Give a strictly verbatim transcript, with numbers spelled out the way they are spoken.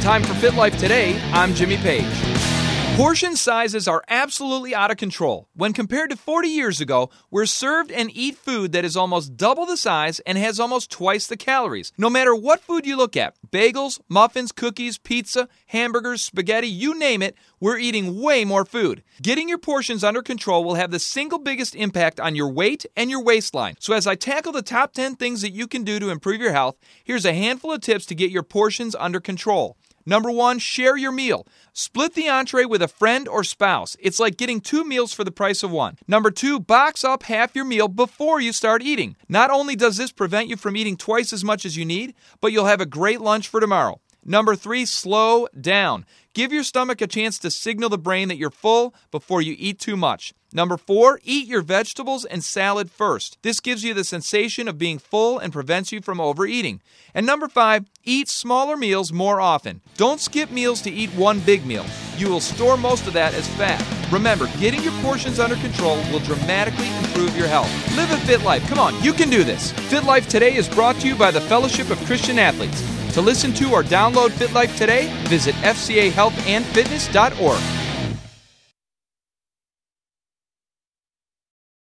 Time for Fit Life Today, I'm Jimmy Page. Portion sizes are absolutely out of control. When compared to forty years ago, we're served and eat food that is almost double the size and has almost twice the calories. No matter what food you look at, bagels, muffins, cookies, pizza, hamburgers, spaghetti, you name it, we're eating way more food. Getting your portions under control will have the single biggest impact on your weight and your waistline. So as I tackle the top ten things that you can do to improve your health, here's a handful of tips to get your portions under control. Number one, share your meal. Split the entree with a friend or spouse. It's like getting two meals for the price of one. Number two, box up half your meal before you start eating. Not only does this prevent you from eating twice as much as you need, but you'll have a great lunch for tomorrow. Number three, slow down. Give your stomach a chance to signal the brain that you're full before you eat too much. Number four, eat your vegetables and salad first. This gives you the sensation of being full and prevents you from overeating. And number five, eat smaller meals more often. Don't skip meals to eat one big meal. You will store most of that as fat. Remember, getting your portions under control will dramatically improve your health. Live a fit life. Come on, you can do this. Fit Life Today is brought to you by the Fellowship of Christian Athletes. To listen to or download Fit Life Today, visit f c a health and fitness dot org.